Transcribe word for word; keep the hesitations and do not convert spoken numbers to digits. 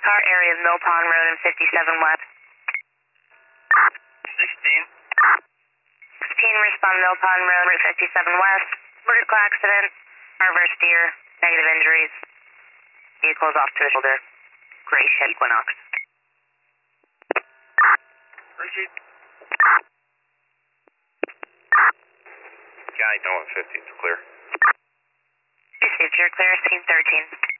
car, area of Mill Pond Road and fifty-seven West. sixteen. sixteen, respond Mill Pond Road, Route fifty-seven West. Vertical accident, car reverse steer, negative injuries. Vehicles off to the shoulder. Gray Chevy Equinox. Proceed. County one fifty, it's clear. Received, you're clear, scene thirteen.